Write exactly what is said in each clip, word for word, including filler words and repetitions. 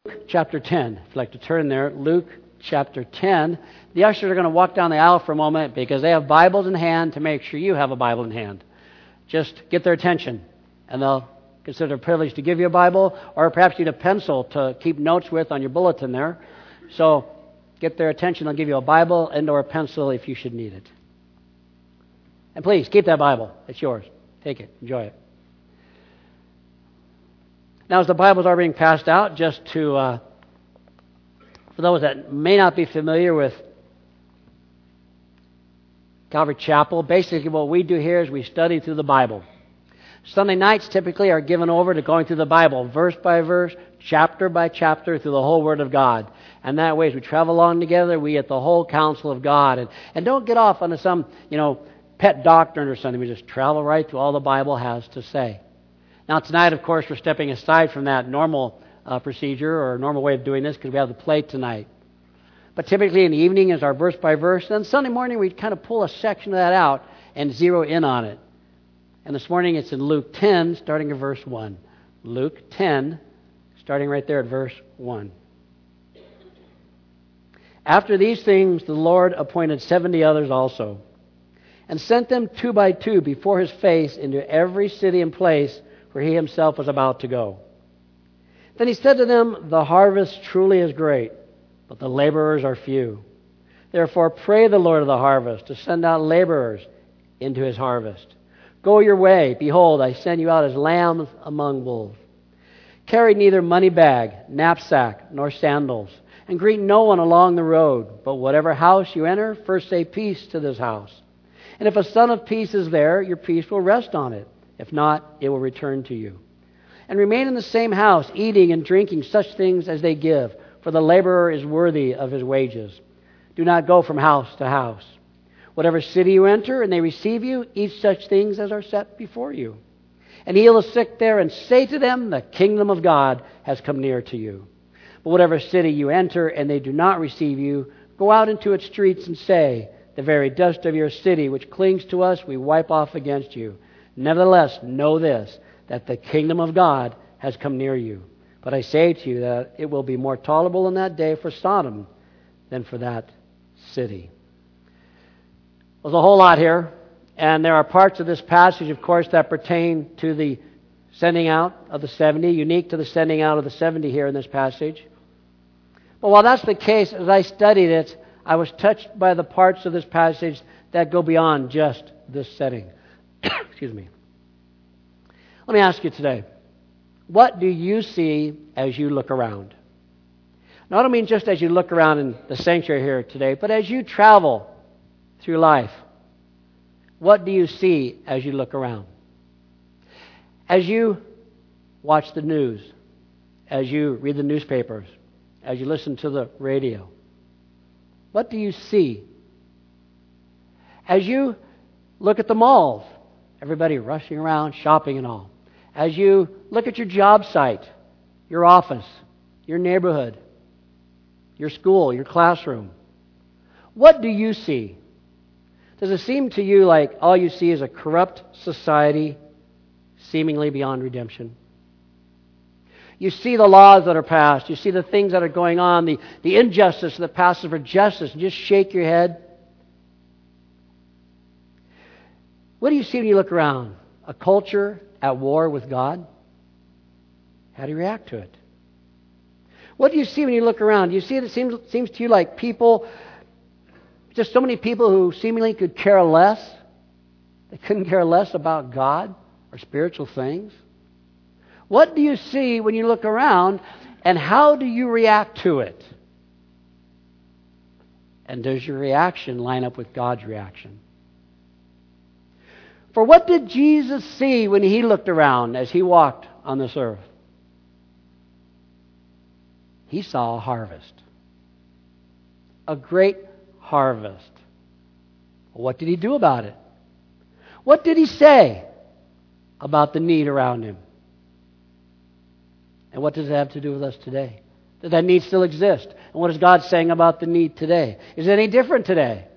chapter ten. If you'd like to turn there, Luke chapter ten. The ushers are going to walk down the aisle for a moment because they have Bibles in hand to make sure you have a Bible in hand. Just get their attention, and they'll consider it a privilege to give you a Bible, or perhaps you need a pencil to keep notes with on your bulletin there. So get their attention. They'll give you a Bible and or a pencil if you should need it. And please, keep that Bible. It's yours. Take it. Enjoy it. Now, as the Bibles are being passed out, just to, uh, for those that may not be familiar with Calvary Chapel, basically what we do here is we study through the Bible. Sunday nights typically are given over to going through the Bible, verse by verse, chapter by chapter, through the whole Word of God. And that way, as we travel along together, we get the whole counsel of God. And, and don't get off onto some, you know, pet doctrine or something. We just travel right through all the Bible has to say. Now, tonight, of course, we're stepping aside from that normal uh, procedure or normal way of doing this because we have the plate tonight. But typically in the evening is our verse by verse. Then Sunday morning, we kind of pull a section of that out and zero in on it. And this morning it's in Luke ten, starting at verse one. Luke ten, starting right there at verse one. After these things, the Lord appointed seventy others also, and sent them two by two before his face into every city and place where he himself was about to go. Then he said to them, the harvest truly is great, but the laborers are few. Therefore pray the Lord of the harvest to send out laborers into his harvest. Go your way. Behold, I send you out as lambs among wolves. Carry neither money bag, knapsack, nor sandals, and greet no one along the road. But whatever house you enter, first say peace to this house. And if a son of peace is there, your peace will rest on it. If not, it will return to you. And remain in the same house, eating and drinking such things as they give, for the laborer is worthy of his wages. Do not go from house to house. Whatever city you enter and they receive you, eat such things as are set before you. And heal the sick there and say to them, the kingdom of God has come near to you. But whatever city you enter and they do not receive you, go out into its streets and say, the very dust of your city which clings to us we wipe off against you. Nevertheless, know this, that the kingdom of God has come near you. But I say to you that it will be more tolerable in that day for Sodom than for that city. There's a whole lot here, and there are parts of this passage, of course, that pertain to the sending out of the seventy, unique to the sending out of the seventy here in this passage. But while that's the case, as I studied it, I was touched by the parts of this passage that go beyond just this setting. Excuse me. Let me ask you today, what do you see as you look around? Now, I don't mean just as you look around in the sanctuary here today, but as you travel through life, what do you see as you look around? As you watch the news, as you read the newspapers, as you listen to the radio, what do you see? As you look at the malls, everybody rushing around, shopping and all. As you look at your job site, your office, your neighborhood, your school, your classroom, what do you see? Does it seem to you like all you see is a corrupt society seemingly beyond redemption? You see the laws that are passed. You see the things that are going on, the, the injustice that passes for justice, and just shake your head. What do you see when you look around? A culture at war with God? How do you react to it? What do you see when you look around? Do you see it seems, seems to you like people, just so many people who seemingly could care less? They couldn't care less about God or spiritual things? What do you see when you look around, and how do you react to it? And does your reaction line up with God's reaction? For what did Jesus see when he looked around as he walked on this earth? He saw a harvest. A great harvest. What did he do about it? What did he say about the need around him? And what does it have to do with us today? Does that need still exist? And what is God saying about the need today? Is it any different today?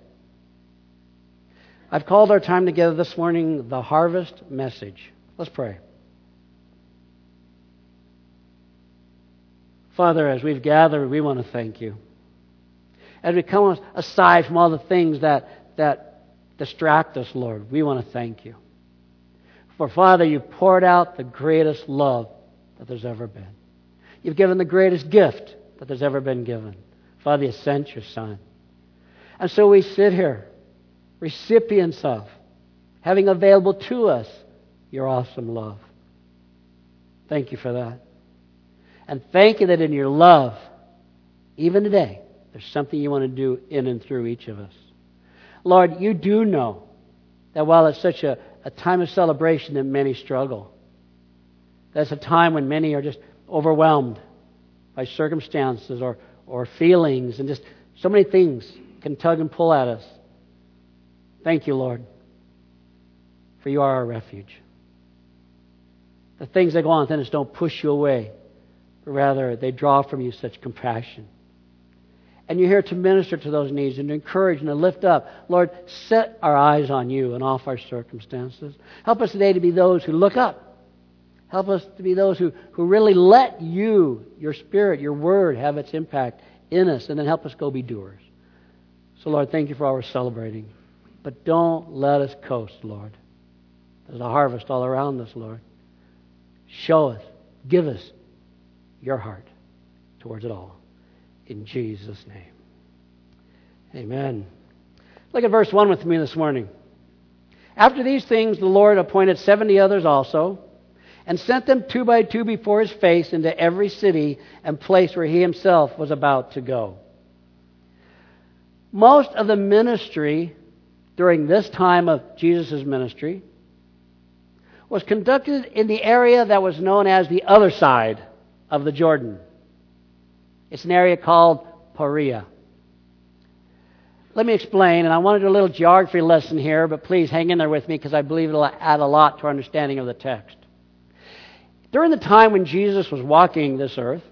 I've called our time together this morning the harvest message. Let's pray. Father, as we've gathered, we want to thank you. As we come aside from all the things that, that distract us, Lord, we want to thank you. For, Father, you poured out the greatest love that there's ever been. You've given the greatest gift that there's ever been given. Father, you sent your Son. And so we sit here, recipients of, having available to us your awesome love. Thank you for that. And thank you that in your love, even today, there's something you want to do in and through each of us. Lord, you do know that while it's such a, a time of celebration that many struggle, that's a time when many are just overwhelmed by circumstances or, or feelings, and just so many things can tug and pull at us. Thank you, Lord, for you are our refuge. The things that go on within us don't push you away, but rather they draw from you such compassion. And you're here to minister to those needs and to encourage and to lift up. Lord, set our eyes on you and off our circumstances. Help us today to be those who look up. Help us to be those who, who really let you, your Spirit, your Word have its impact in us, and then help us go be doers. So, Lord, thank you for all we're celebrating. But don't let us coast, Lord. There's a harvest all around us, Lord. Show us, give us your heart towards it all. In Jesus' name. Amen. Look at verse one with me this morning. After these things, the Lord appointed seventy others also, and sent them two by two before his face into every city and place where he himself was about to go. Most of the ministry during this time of Jesus' ministry was conducted in the area that was known as the other side of the Jordan. It's an area called Perea. Let me explain, and I want to do a little geography lesson here, but please hang in there with me because I believe it'll add a lot to our understanding of the text. During the time when Jesus was walking this earth,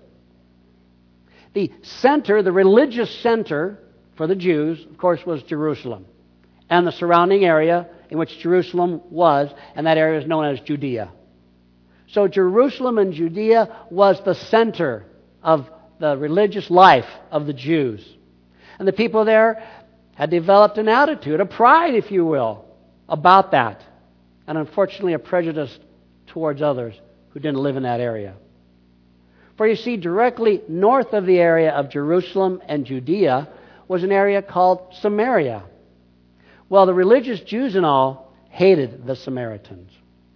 the center, the religious center for the Jews, of course, was Jerusalem, and the surrounding area in which Jerusalem was, and that area is known as Judea. So Jerusalem and Judea was the center of the religious life of the Jews. And the people there had developed an attitude, a pride, if you will, about that. And unfortunately, a prejudice towards others who didn't live in that area. For you see, directly north of the area of Jerusalem and Judea was an area called Samaria. Well, the religious Jews and all hated the Samaritans.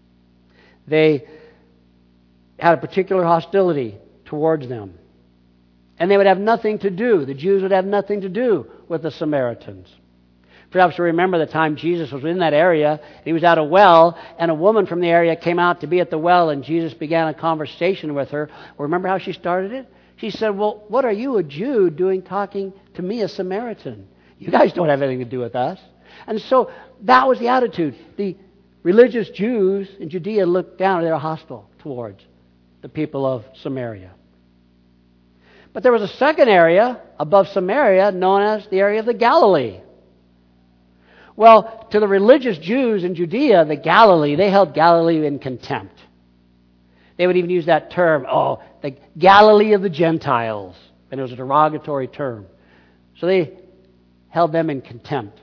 They had a particular hostility towards them. And they would have nothing to do, the Jews would have nothing to do with the Samaritans. Perhaps you remember the time Jesus was in that area, he was at a well, and a woman from the area came out to be at the well, and Jesus began a conversation with her. Well, remember how she started it? She said, well, what are you, a Jew, doing talking to me, a Samaritan? You guys don't have anything to do with us. And so that was the attitude. The religious Jews in Judea looked down, they were hostile towards the people of Samaria. But there was a second area above Samaria known as the area of the Galilee. Well, to the religious Jews in Judea, the Galilee, they held Galilee in contempt. They would even use that term, oh, the Galilee of the Gentiles. And it was a derogatory term. So they held them in contempt.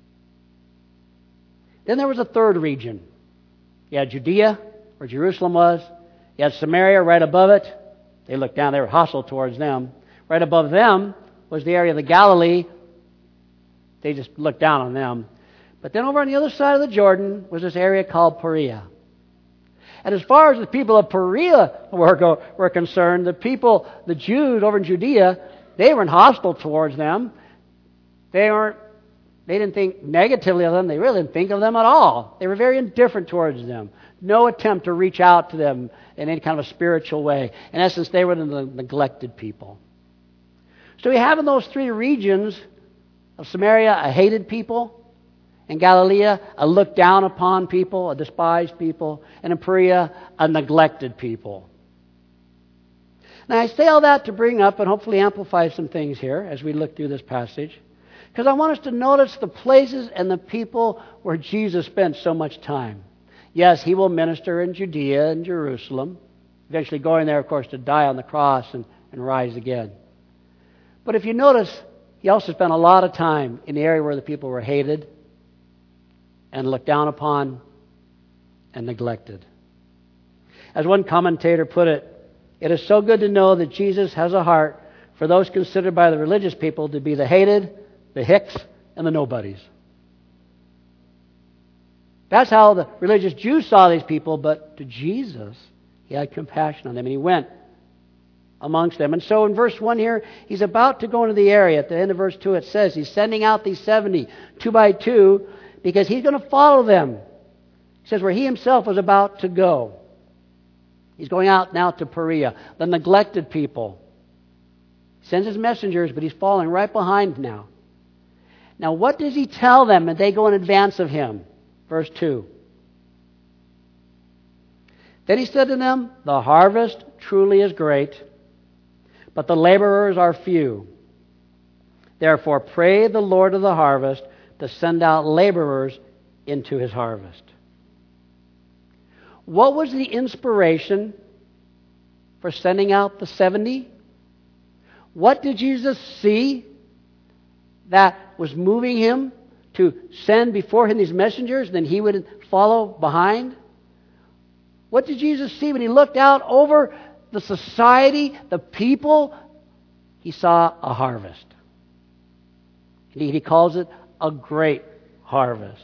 Then there was a third region. You had Judea, where Jerusalem was. You had Samaria right above it. They looked down, they were hostile towards them. Right above them was the area of the Galilee. They just looked down on them. But then over on the other side of the Jordan was this area called Perea. And as far as the people of Perea were, go, were concerned, the people, the Jews over in Judea, they weren't hostile towards them. They weren't, they didn't think negatively of them. They really didn't think of them at all. They were very indifferent towards them. No attempt to reach out to them in any kind of a spiritual way. In essence, they were the neglected people. So we have in those three regions of Samaria a hated people, in Galilee a looked down upon people, a despised people, and in Perea a neglected people. Now I say all that to bring up and hopefully amplify some things here as we look through this passage, because I want us to notice the places and the people where Jesus spent so much time. Yes, he will minister in Judea and Jerusalem, eventually going there, of course, to die on the cross and and rise again. But if you notice, he also spent a lot of time in the area where the people were hated and looked down upon and neglected. As one commentator put it, it is so good to know that Jesus has a heart for those considered by the religious people to be the hated, the hicks, and the nobodies. That's how the religious Jews saw these people, but to Jesus, he had compassion on them, and he went amongst them. And so in verse one here, he's about to go into the area. At the end of verse two, it says he's sending out these seventy, two by two, because he's going to follow them. He says where he himself was about to go. He's going out now to Perea, the neglected people. He sends his messengers, but he's following right behind now. Now what does he tell them as they go in advance of him? Verse two. Then he said to them, the harvest truly is great, but the laborers are few. Therefore pray the Lord of the harvest to send out laborers into his harvest. What was the inspiration for sending out the seventy? What did Jesus see that was moving him to send before him these messengers, then he would follow behind? What did Jesus see when he looked out over the society, the people? He saw a harvest. Indeed, he calls it a great harvest.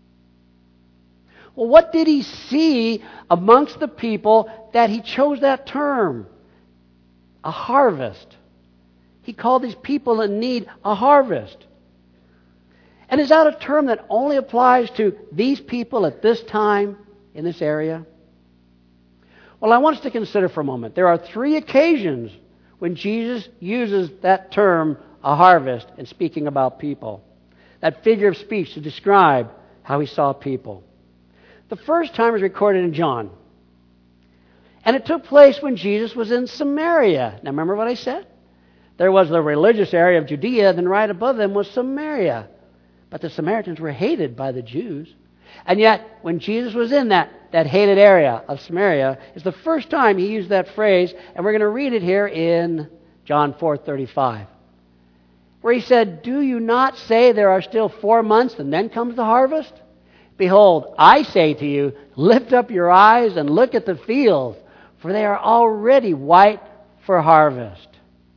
Well, what did he see amongst the people that he chose that term? A harvest. He called these people in need a harvest. And is that a term that only applies to these people at this time in this area? Well, I want us to consider for a moment. There are three occasions when Jesus uses that term, a harvest, in speaking about people. That figure of speech to describe how he saw people. The first time is recorded in John. And it took place when Jesus was in Samaria. Now remember what I said? There was the religious area of Judea, then right above them was Samaria. But the Samaritans were hated by the Jews. And yet, when Jesus was in that, that hated area of Samaria, it's the first time he used that phrase, and we're going to read it here in John four thirty-five. Where he said, do you not say there are still four months and then comes the harvest? Behold, I say to you, lift up your eyes and look at the fields, for they are already white for harvest.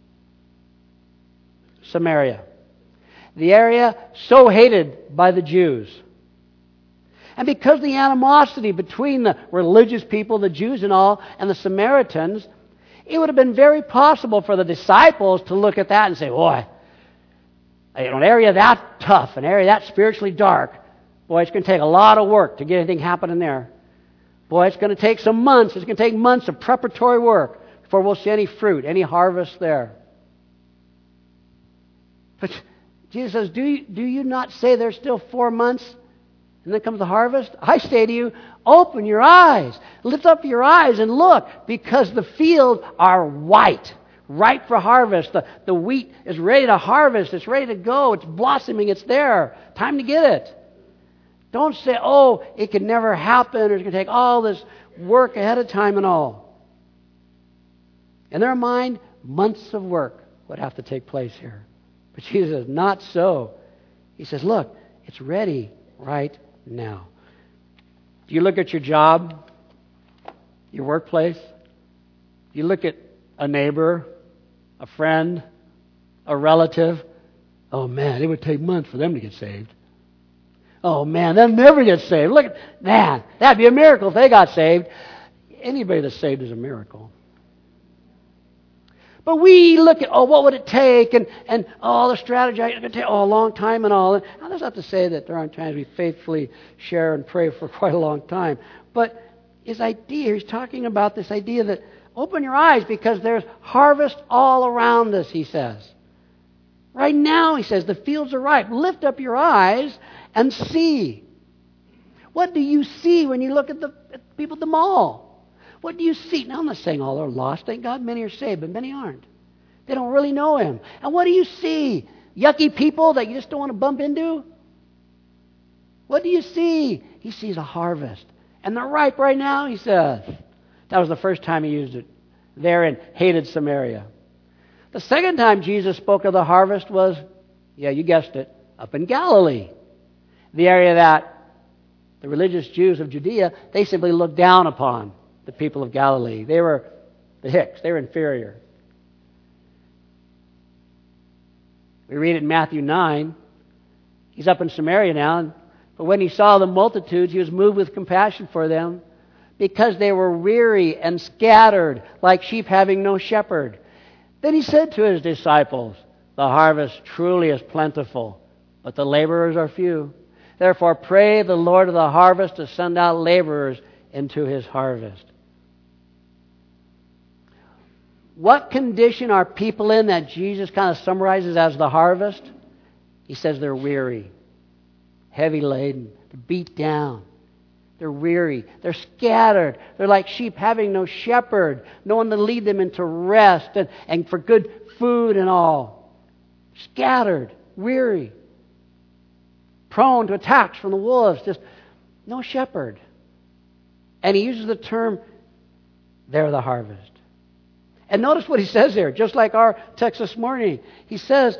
Samaria, the area so hated by the Jews. And because of the animosity between the religious people, the Jews and all, and the Samaritans, it would have been very possible for the disciples to look at that and say, boy, you know, an area that tough, an area that spiritually dark, boy, it's going to take a lot of work to get anything happening there. Boy, it's going to take some months. It's going to take months of preparatory work before we'll see any fruit, any harvest there. But Jesus says, do you, do you not say there's still four months and then comes the harvest? I say to you, open your eyes. Lift up your eyes and look, because the fields are white, ripe for harvest. The, the wheat is ready to harvest. It's ready to go. It's blossoming. It's there. Time to get it. Don't say, oh, it could never happen, or it's going to take all this work ahead of time and all. In their mind, months of work would have to take place here. But Jesus says, not so. He says, look, it's ready right now. If you look at your job, your workplace, you look at a neighbor, a friend, a relative, oh man, it would take months for them to get saved. Oh man, they'll never get saved. Look, man, that'd be a miracle if they got saved. Anybody that's saved is a miracle. But we look at, oh, what would it take? And, and oh, the strategy, it's going to take oh, a long time and all. Now, that's not to say that there aren't times we faithfully share and pray for quite a long time. But his idea, he's talking about this idea that open your eyes because there's harvest all around us, he says. Right now, he says, the fields are ripe. Lift up your eyes and see. What do you see when you look at the at people at the mall? What do you see? Now, I'm not saying all are lost. Thank God many are saved, but many aren't. They don't really know Him. And what do you see? Yucky people that you just don't want to bump into? What do you see? He sees a harvest. And they're ripe right now, he says. That was the first time he used it. There in hated Samaria. The second time Jesus spoke of the harvest was, yeah, you guessed it, up in Galilee. The area that the religious Jews of Judea, they simply looked down upon the people of Galilee. They were the hicks. They were inferior. We read it in Matthew nine. He's up in Samaria now. But when he saw the multitudes, he was moved with compassion for them because they were weary and scattered like sheep having no shepherd. Then he said to his disciples, the harvest truly is plentiful, but the laborers are few. Therefore pray the Lord of the harvest to send out laborers into his harvest. What condition are people in that Jesus kind of summarizes as the harvest? He says they're weary, heavy laden, they're beat down, they're weary, they're scattered, they're like sheep having no shepherd, no one to lead them into rest and, and for good food and all. Scattered, weary, prone to attacks from the wolves, just no shepherd. And he uses the term, they're the harvest. And notice what he says there, just like our text this morning. He says,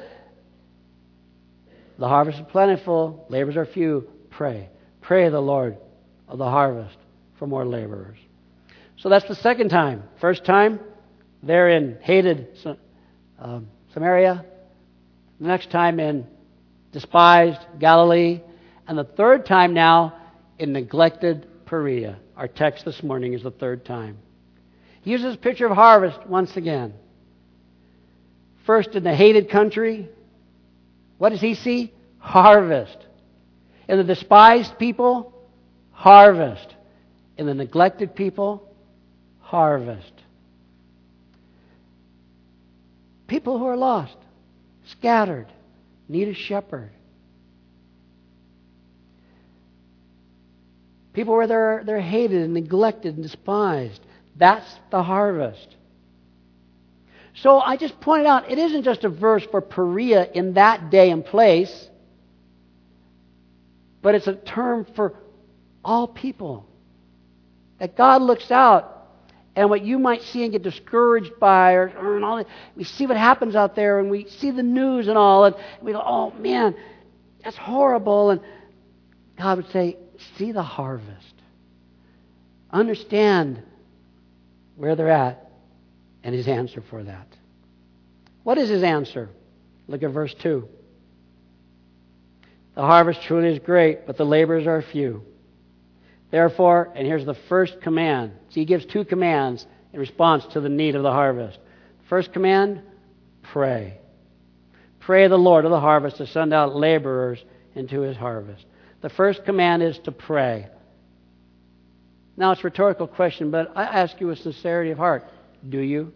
the harvest is plentiful, laborers are few. Pray. Pray the Lord of the harvest for more laborers. So that's the second time. First time, they're in hated um, Samaria. The next time in despised Galilee. And the third time now in neglected Perea. Our text this morning is the third time. He uses a picture of harvest once again. First in the hated country, what does he see? Harvest. In the despised people, harvest. In the neglected people, harvest. People who are lost, scattered, need a shepherd. People where they're, they're hated and neglected and despised. That's the harvest. So I just pointed out, it isn't just a verse for Perea in that day and place, but it's a term for all people. That God looks out, and what you might see and get discouraged by, or, or and all that, we see what happens out there, and we see the news and all, and we go, oh man, that's horrible. And God would say, see the harvest. Understand where they're at, and his answer for that. What is his answer? Look at verse two. The harvest truly is great, but the laborers are few. Therefore, and here's the first command. See, he gives two commands in response to the need of the harvest. First command, pray. Pray the Lord of the harvest to send out laborers into his harvest. The first command is to pray. Now, it's a rhetorical question, but I ask you with sincerity of heart, do you?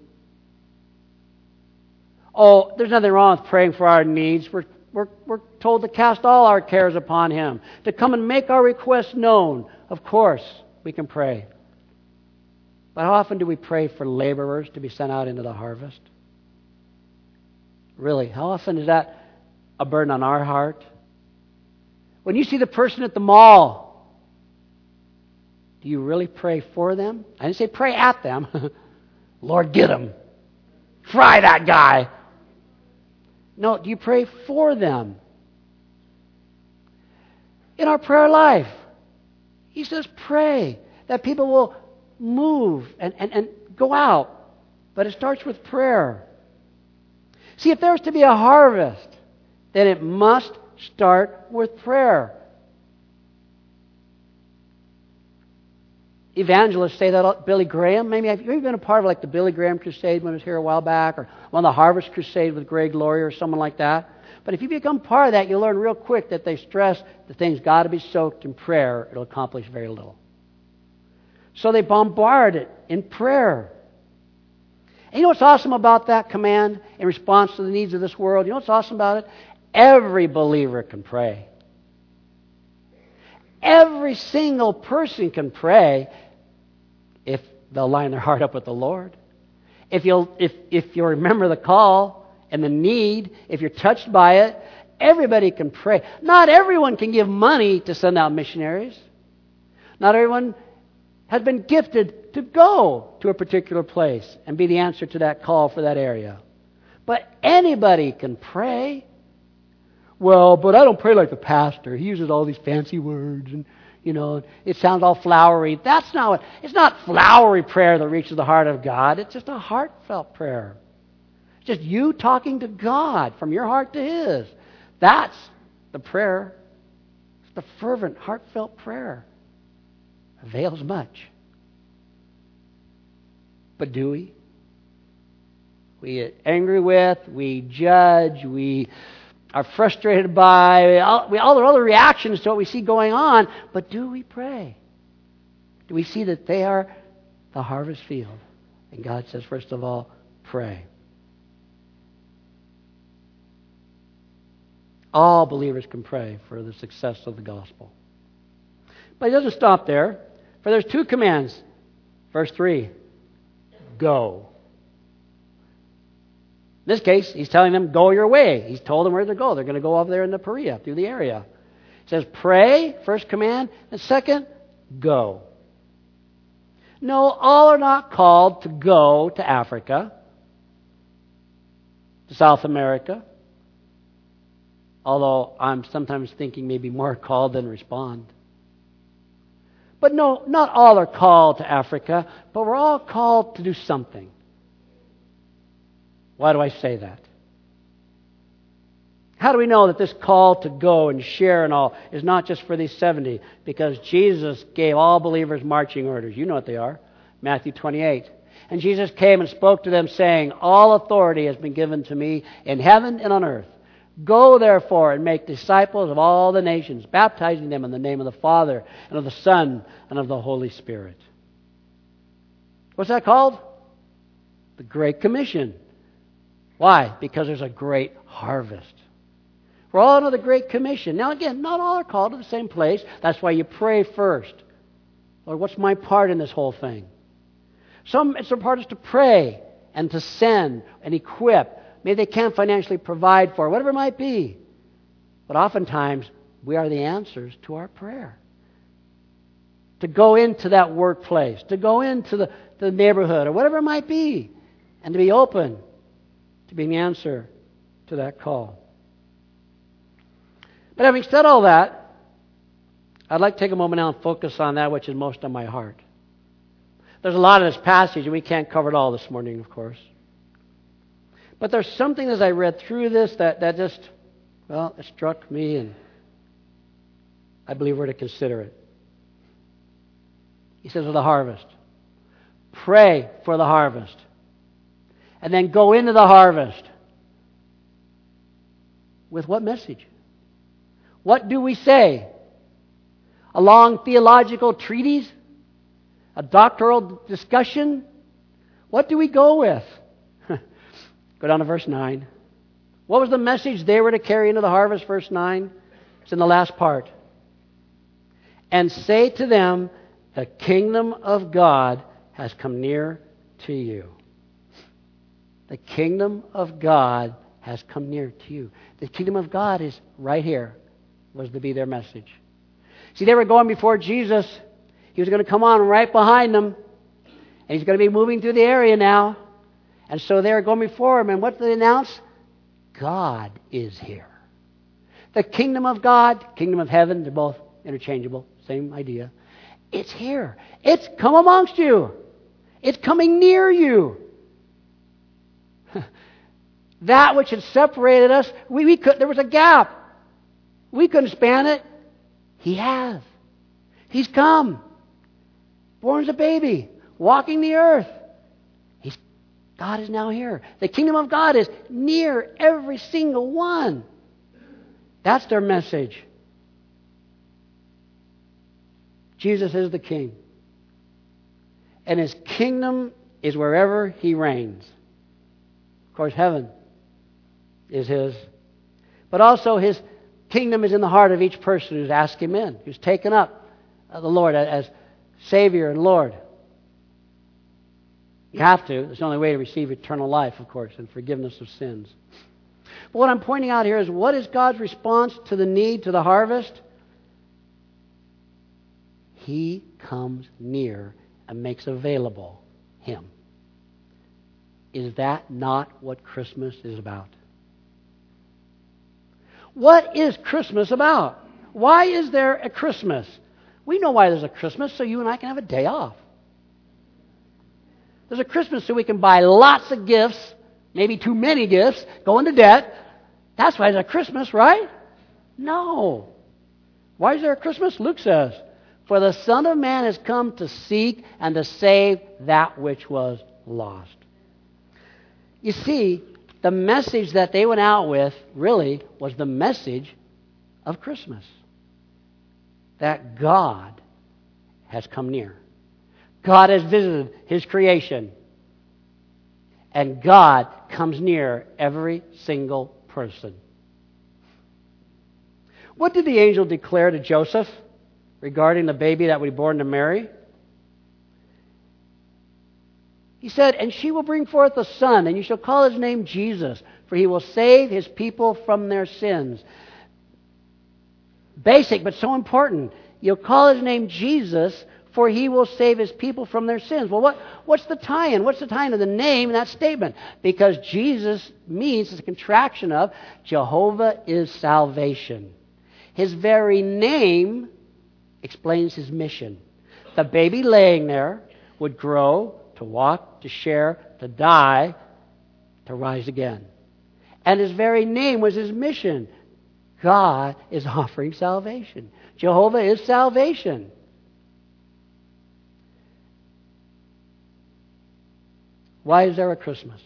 Oh, there's nothing wrong with praying for our needs. We're, we're, we're told to cast all our cares upon him, to come and make our requests known. Of course, we can pray. But how often do we pray for laborers to be sent out into the harvest? Really, how often is that a burden on our heart? When you see the person at the mall, do you really pray for them? I didn't say pray at them. Lord, get them. Fry that guy. No, do you pray for them? In our prayer life, he says pray that people will move and, and, and go out. But it starts with prayer. See, if there's to be a harvest, then it must start with prayer. Evangelists say that. Billy Graham, maybe have you been a part of like the Billy Graham crusade when it was here a while back, or one of the Harvest Crusade with Greg Laurie or someone like that? But if you become part of that, you'll learn real quick that they stress the things got to be soaked in prayer. It'll accomplish very little. So they bombard it in prayer. And you know what's awesome about that command in response to the needs of this world? You know what's awesome about it? Every believer can pray. Every single person can pray if they'll line their heart up with the Lord. If you'll, if, if you'll remember the call and the need, if you're touched by it, everybody can pray. Not everyone can give money to send out missionaries. Not everyone has been gifted to go to a particular place and be the answer to that call for that area. But anybody can pray. Well, but I don't pray like the pastor. He uses all these fancy words and, you know, it sounds all flowery. That's not what, it's not flowery prayer that reaches the heart of God. It's just a heartfelt prayer. It's just you talking to God from your heart to His. That's the prayer. It's the fervent, heartfelt prayer. Avails much. But do we? We get angry with, we judge, we are frustrated by, all, we, all the other reactions to what we see going on, but do we pray? Do we see that they are the harvest field? And God says, first of all, pray. All believers can pray for the success of the gospel. But He doesn't stop there, for there's two commands. Verse three, go. In this case, He's telling them, go your way. He's told them where to go. They're going to go over there in the Perea, through the area. He says, pray, first command, and second, go. No, all are not called to go to Africa, to South America, although I'm sometimes thinking maybe more called than respond. But no, not all are called to Africa, but we're all called to do something. Why do I say that? How do we know that this call to go and share and all is not just for these seventy? Because Jesus gave all believers marching orders. You know what they are. Matthew twenty-eight. And Jesus came and spoke to them, saying, all authority has been given to me in heaven and on earth. Go, therefore, and make disciples of all the nations, baptizing them in the name of the Father, and of the Son, and of the Holy Spirit. What's that called? The Great Commission. Why? Because there's a great harvest. We're all under the Great Commission. Now, again, not all are called to the same place. That's why you pray first. Lord, what's my part in this whole thing? Some, it's their part is to pray and to send and equip. Maybe they can't financially provide for it, whatever it might be. But oftentimes, we are the answers to our prayer. To go into that workplace, to go into the, the neighborhood, or whatever it might be, and to be open to being the answer to that call. But having said all that, I'd like to take a moment now and focus on that which is most on my heart. There's a lot of this passage, and we can't cover it all this morning, of course. But there's something as I read through this that, that just, well, it struck me, and I believe we're to consider it. He says, of the harvest. Pray for the harvest. And then go into the harvest. With what message? What do we say? A long theological treatise? A doctoral discussion? What do we go with? Go down to verse nine. What was the message they were to carry into the harvest? Verse nine. It's in the last part. And say to them, the kingdom of God has come near to you. The kingdom of God has come near to you. The kingdom of God is right here, was to be their message. See, they were going before Jesus. He was going to come on right behind them. And He's going to be moving through the area now. And so they were going before Him. And what did they announce? God is here. The kingdom of God, kingdom of heaven, they're both interchangeable. Same idea. It's here. It's come amongst you. It's coming near you. That which had separated us, we, we could, there was a gap. We couldn't span it. He has. He's come. Born as a baby. Walking the earth. He's, God is now here. The kingdom of God is near every single one. That's their message. Jesus is the King. And His kingdom is wherever He reigns. Of course, heaven is His. But also His kingdom is in the heart of each person who's asked Him in, who's taken up the Lord as Savior and Lord. You have to. It's the only way to receive eternal life, of course, and forgiveness of sins. But what I'm pointing out here is, what is God's response to the need, to the harvest? He comes near and makes available Him. Is that not what Christmas is about? What is Christmas about? Why is there a Christmas? We know why there's a Christmas, so you and I can have a day off. There's a Christmas so we can buy lots of gifts, maybe too many gifts, go into debt. That's why there's a Christmas, right? No. Why is there a Christmas? Luke says, "For the Son of Man has come to seek and to save that which was lost." You see, the message that they went out with really was the message of Christmas. That God has come near. God has visited His creation. And God comes near every single person. What did the angel declare to Joseph regarding the baby that would be born to Mary? He said, "And she will bring forth a son, and you shall call his name Jesus, for he will save his people from their sins." Basic, but so important. You'll call his name Jesus, for he will save his people from their sins. Well, what, what's the tie-in? What's the tie-in of the name in that statement? Because Jesus means, it's a contraction of, Jehovah is salvation. His very name explains his mission. The baby laying there would grow, to walk, to share, to die, to rise again. And his very name was his mission. God is offering salvation. Jehovah is salvation. Why is there a Christmas?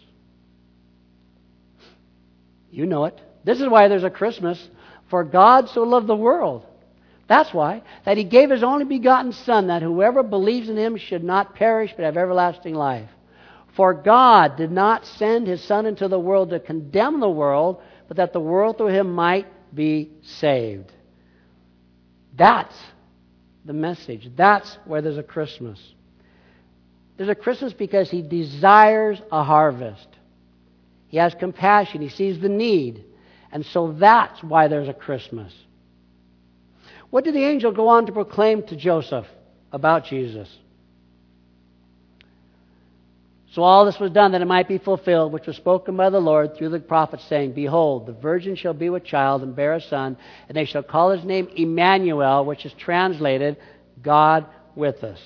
You know it. This is why there's a Christmas. For God so loved the world. That's why. That He gave His only begotten Son, that whoever believes in Him should not perish but have everlasting life. For God did not send His Son into the world to condemn the world, but that the world through Him might be saved. That's the message. That's where there's a Christmas. There's a Christmas because He desires a harvest. He has compassion. He sees the need. And so that's why there's a Christmas. What did the angel go on to proclaim to Joseph about Jesus? "So all this was done that it might be fulfilled, which was spoken by the Lord through the prophet, saying, Behold, the virgin shall be with child and bear a son, and they shall call his name Emmanuel," which is translated, God with us.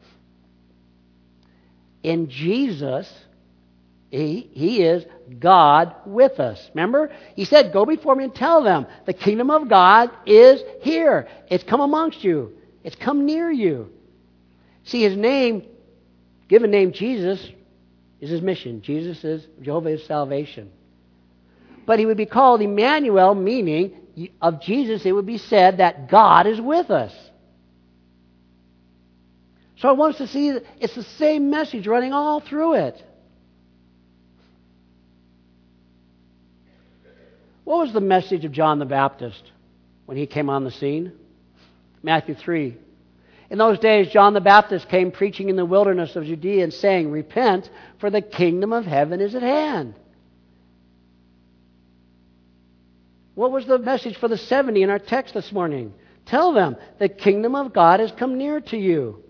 In Jesus, He, he is God with us. Remember? He said, "Go before me and tell them, the kingdom of God is here. It's come amongst you. It's come near you." See, His name, given name Jesus, is His mission. Jesus is, Jehovah is salvation. But He would be called Emmanuel, meaning of Jesus it would be said that God is with us. So I want us to see that it's the same message running all through it. What was the message of John the Baptist when he came on the scene? Matthew three. "In those days John the Baptist came preaching in the wilderness of Judea and saying, Repent, for the kingdom of heaven is at hand." What was the message for the seventy in our text this morning? Tell them, the kingdom of God has come near to you.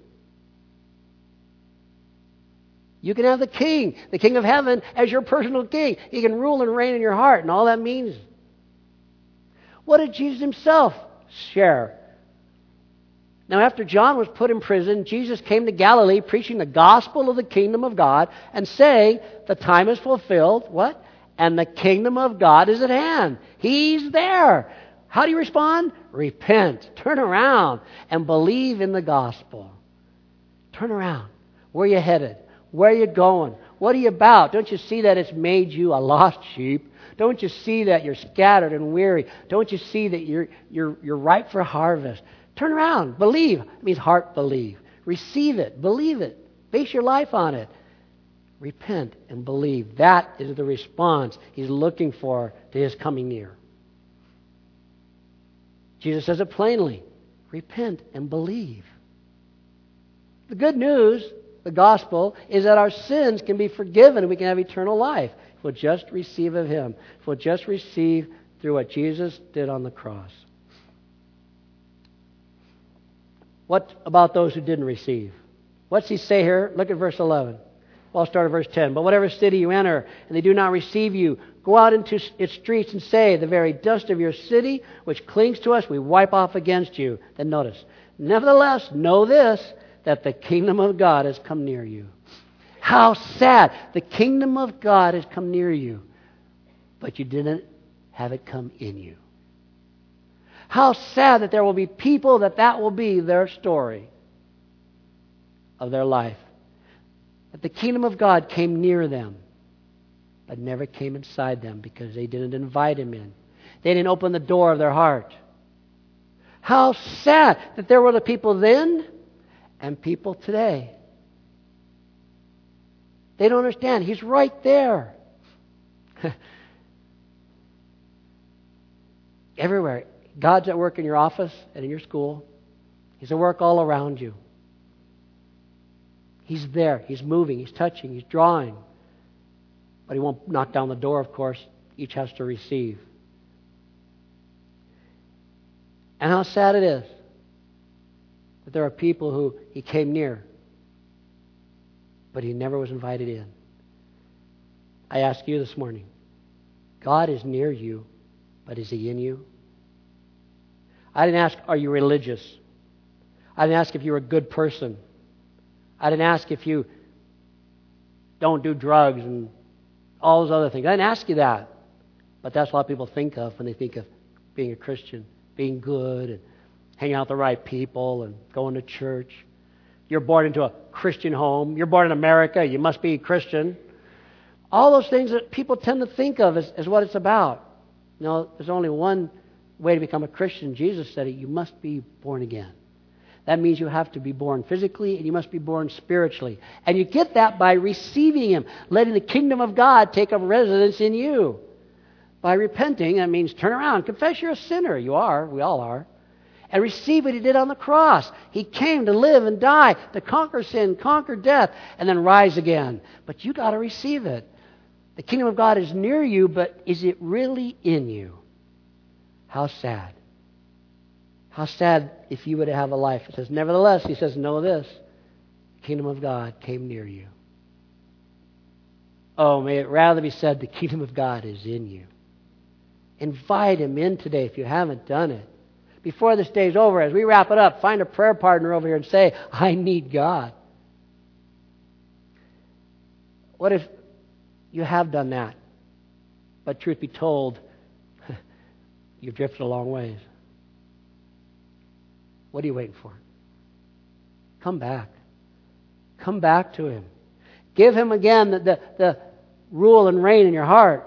You can have the king, the king of heaven, as your personal king. He can rule and reign in your heart, and all that means. What did Jesus Himself share? Now, after John was put in prison, Jesus came to Galilee preaching the gospel of the kingdom of God and saying, the time is fulfilled, what? And the kingdom of God is at hand. He's there. How do you respond? Repent. Turn around and believe in the gospel. Turn around. Where are you headed? Where are you going? What are you about? Don't you see that it's made you a lost sheep? Don't you see that you're scattered and weary? Don't you see that you're, you're, you're ripe for harvest? Turn around. Believe. It means heart believe. Receive it. Believe it. Base your life on it. Repent and believe. That is the response He's looking for to His coming near. Jesus says it plainly. Repent and believe. The good news, the gospel, is that our sins can be forgiven and we can have eternal life if we'll just receive of Him. If we'll just receive through what Jesus did on the cross. What about those who didn't receive? What's He say here? Look at verse eleven. Well, I'll start at verse ten. But whatever city you enter, and they do not receive you, go out into its streets and say, the very dust of your city, which clings to us, we wipe off against you. Then notice, nevertheless, know this, that the kingdom of God has come near you. How sad. The kingdom of God has come near you, but you didn't have it come in you. How sad that there will be people that that will be their story of their life. That the kingdom of God came near them, but never came inside them because they didn't invite Him in. They didn't open the door of their heart. How sad that there were the people then and people today. They don't understand. He's right there. Everywhere. God's at work in your office and in your school. He's at work all around you. He's there. He's moving. He's touching. He's drawing. But He won't knock down the door, of course. Each has to receive. And how sad it is that there are people who He came near, but He never was invited in. I ask you this morning, God is near you, but is He in you? I didn't ask, are you religious? I didn't ask if you're a good person. I didn't ask if you don't do drugs and all those other things. I didn't ask you that. But that's what a lot of people think of when they think of being a Christian, being good and hanging out with the right people and going to church. You're born into a Christian home. You're born in America. You must be Christian. All those things that people tend to think of as, as what it's about. No, there's only one way to become a Christian. Jesus said it. You must be born again. That means you have to be born physically and you must be born spiritually. And you get that by receiving Him, letting the kingdom of God take up residence in you. By repenting, that means turn around, confess you're a sinner. You are, we all are. And receive what He did on the cross. He came to live and die, to conquer sin, conquer death, and then rise again. But you got to receive it. The kingdom of God is near you, but is it really in you? How sad. How sad if you were to have a life. It says, nevertheless, He says, know this, the kingdom of God came near you. Oh, may it rather be said, the kingdom of God is in you. Invite Him in today if you haven't done it. Before this day's over, as we wrap it up, find a prayer partner over here and say, I need God. What if you have done that, but truth be told, you've drifted a long ways? What are you waiting for? Come back. Come back to Him. Give Him again the, the, the rule and reign in your heart.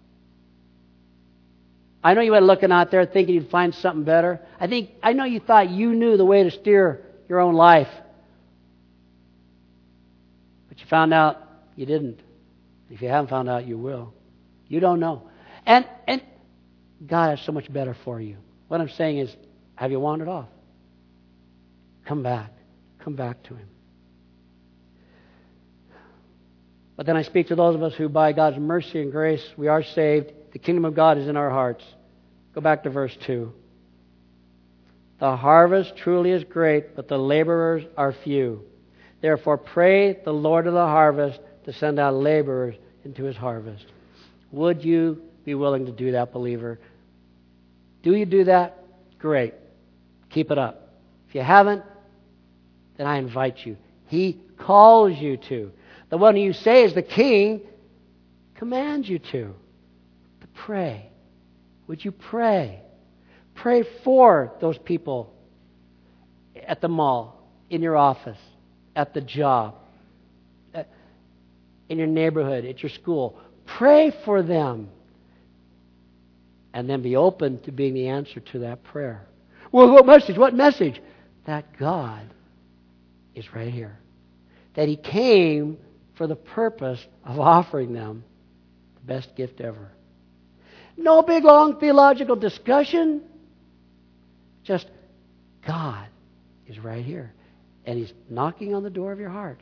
I know you were looking out there thinking you'd find something better. I think I know you thought you knew the way to steer your own life. But you found out you didn't. If you haven't found out, you will. You don't know. And and God has so much better for you. What I'm saying is, have you wandered off? Come back. Come back to Him. But then I speak to those of us who, by God's mercy and grace, we are saved. The kingdom of God is in our hearts. Go back to verse two. The harvest truly is great, but the laborers are few. Therefore pray the Lord of the harvest to send out laborers into His harvest. Would you be willing to do that, believer? Do you do that? Great. Keep it up. If you haven't, then I invite you. He calls you to. The one you say is the King commands you to. To pray. Would you pray? Pray for those people at the mall, in your office, at the job, in your neighborhood, at your school. Pray for them. And then be open to being the answer to that prayer. Well, what message? What message? That God is right here. That He came for the purpose of offering them the best gift ever. No big, long theological discussion. Just God is right here. And He's knocking on the door of your heart.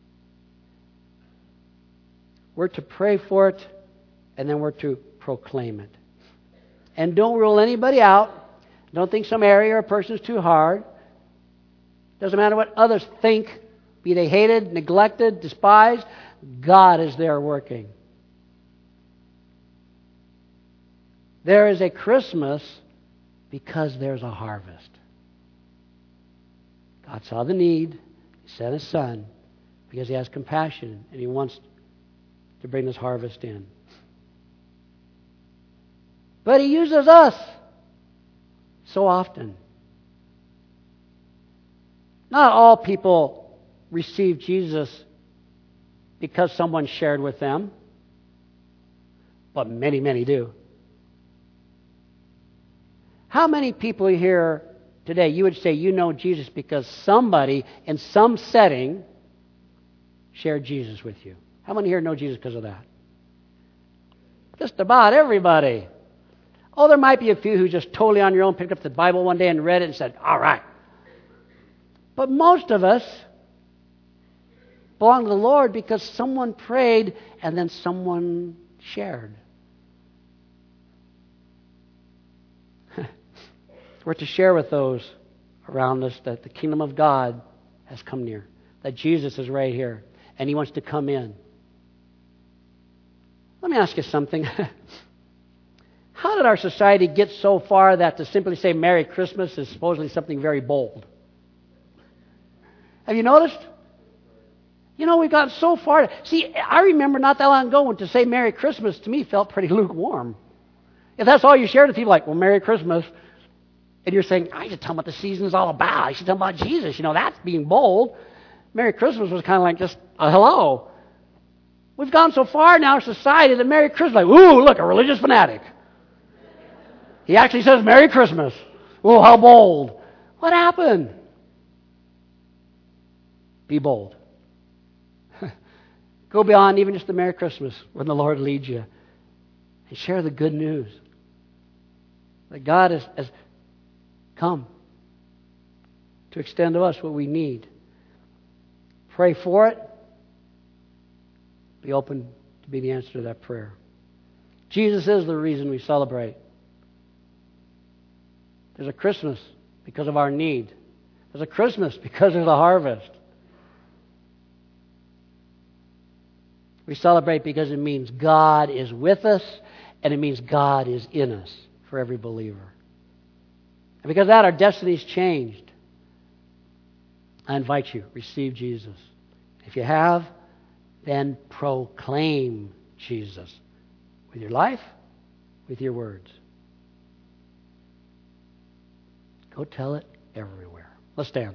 We're to pray for it, and then we're to proclaim it. And don't rule anybody out. Don't think some area or person is too hard. Doesn't matter what others think, be they hated, neglected, despised. God is there working. There is a Christmas because there's a harvest. God saw the need. He sent His Son because He has compassion and He wants to bring this harvest in. But He uses us so often. Not all people receive Jesus because someone shared with them, but many, many do. How many people here today, you would say you know Jesus because somebody in some setting shared Jesus with you? How many here know Jesus because of that? Just about everybody. Oh, there might be a few who just totally on your own picked up the Bible one day and read it and said, all right. But most of us belong to the Lord because someone prayed and then someone shared. We're to share with those around us that the kingdom of God has come near, that Jesus is right here, and He wants to come in. Let me ask you something. How did our society get so far that to simply say Merry Christmas is supposedly something very bold? Have you noticed? You know, we've gotten so far. See, I remember not that long ago when to say Merry Christmas to me felt pretty lukewarm. If that's all you shared with people, like, well, Merry Christmas. And you're saying, I should tell them what the season is all about. I should tell them about Jesus. You know, that's being bold. Merry Christmas was kind of like just a hello. We've gone so far now in society that Merry Christmas, like, ooh, look, a religious fanatic. He actually says Merry Christmas. Oh, how bold. What happened? Be bold. Go beyond even just the Merry Christmas when the Lord leads you. And share the good news. That God has, has come to extend to us what we need. Pray for it. Be open to be the answer to that prayer. Jesus is the reason we celebrate. There's a Christmas because of our need. There's a Christmas because there's a harvest. We celebrate because it means God is with us and it means God is in us for every believer. And because of that, our destiny's changed. I invite you, receive Jesus. If you have, then proclaim Jesus with your life, with your words. Go tell it everywhere. Let's stand.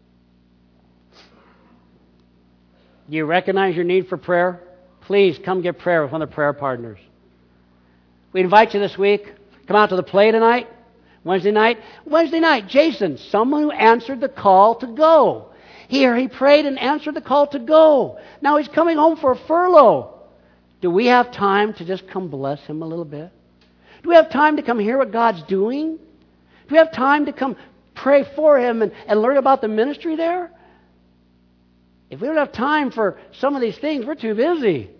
Do you recognize your need for prayer? Please come get prayer with one of the prayer partners. We invite you this week. Come out to the play tonight. Wednesday night. Wednesday night, Jason, someone who answered the call to go. Here, he prayed and answered the call to go. Now he's coming home for a furlough. Do we have time to just come bless him a little bit? Do we have time to come hear what God's doing? Do we have time to come pray for him and, and learn about the ministry there? If we don't have time for some of these things, we're too busy.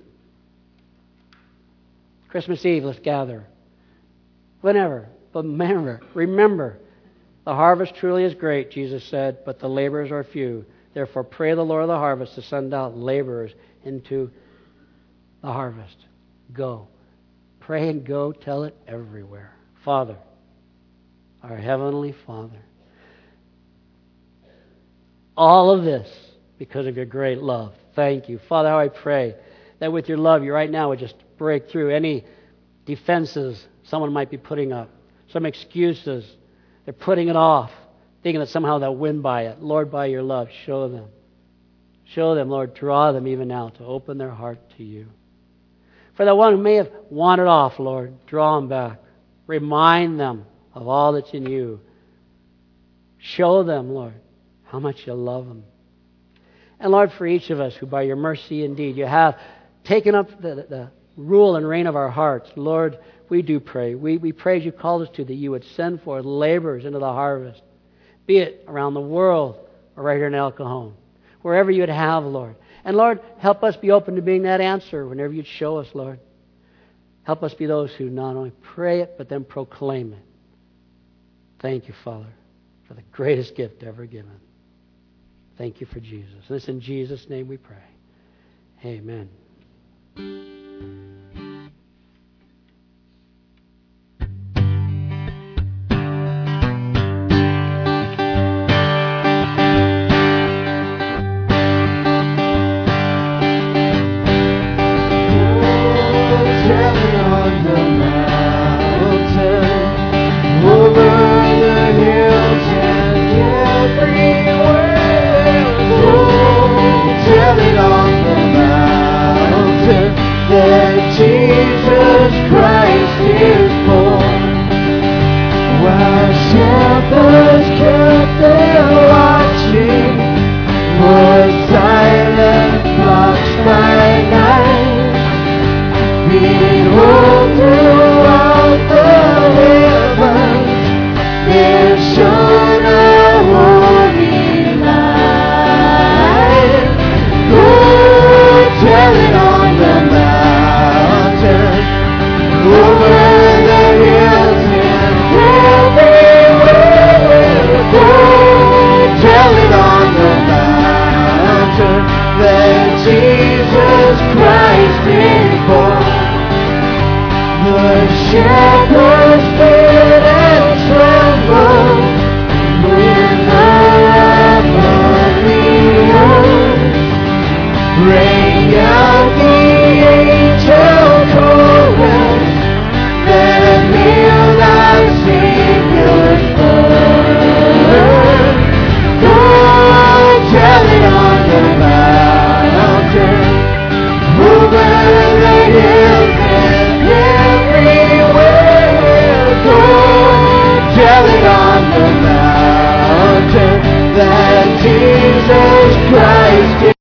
Christmas Eve, let's gather. Whenever. But remember, remember, the harvest truly is great, Jesus said, but the laborers are few. Therefore, pray the Lord of the harvest to send out laborers into the harvest. Go. Pray and go. Tell it everywhere. Father, our Heavenly Father, all of this because of your great love. Thank you. Father, how I pray that with your love, you right now would just break through any defenses someone might be putting up, some excuses. They're putting it off, thinking that somehow they'll win by it. Lord, by your love, show them. Show them, Lord, draw them even now to open their heart to you. For the one who may have wandered off, Lord, draw them back. Remind them of all that's in you. Show them, Lord, how much you love them. And Lord, for each of us who by your mercy indeed you have taken up the, the rule and reign of our hearts, Lord, we do pray. We, we pray as you called us to, that you would send forth laborers into the harvest, be it around the world or right here in El Cajon, wherever you would have, Lord. And Lord, help us be open to being that answer whenever you'd show us, Lord. Help us be those who not only pray it, but then proclaim it. Thank you, Father, for the greatest gift ever given. Thank you for Jesus. This in Jesus' name we pray. Amen.